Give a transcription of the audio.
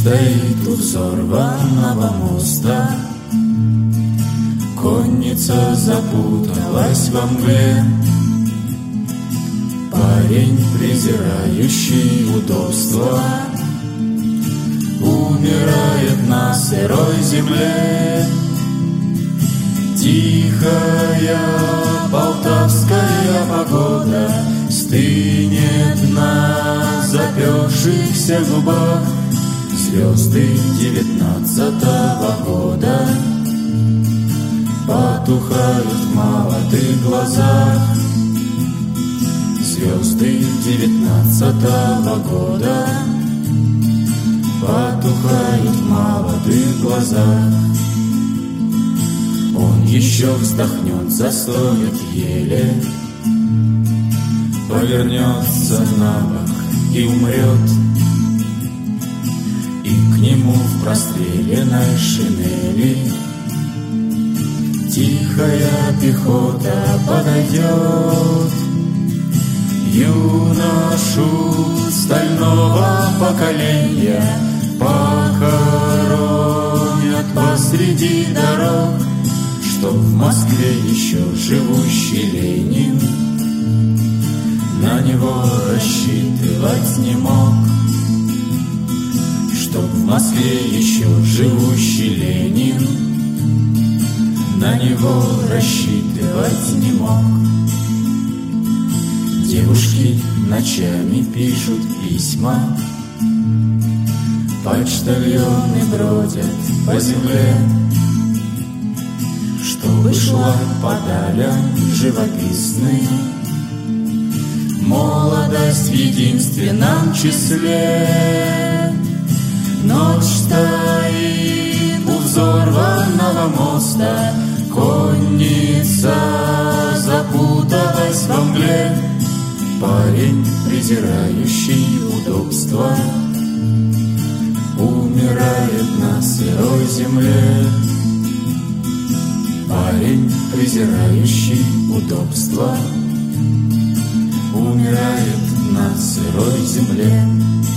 стоит у взорванного моста. Конница запуталась во мгле. Парень, презирающий удобства, умирает на сырой земле. Тихая полтавская погода стынет на запёршихся губах. Звезды 19-го года потухают в молодых глазах. Звезды 19-го года потухают в молодых глазах. Он еще вздохнет, застонет еле, повернется на бок и умрет. И к нему в простреленной шинели тихая пехота подойдет. Юношу стального поколения похоронят посреди дорог, чтоб в Москве еще живущий Ленин на него рассчитывать не мог. Чтоб в Москве еще живущий Ленин на него рассчитывать не мог. Девушки ночами пишут письма, почтальоны бродят по земле, чтобы шла по далям живописной молодость в единственном числе. Ночь стоит у взорванного моста, конница запуталась во мгле. Парень, презирающий удобства, умирает на сырой земле. Парень, презирающий удобства, умирает на сырой земле.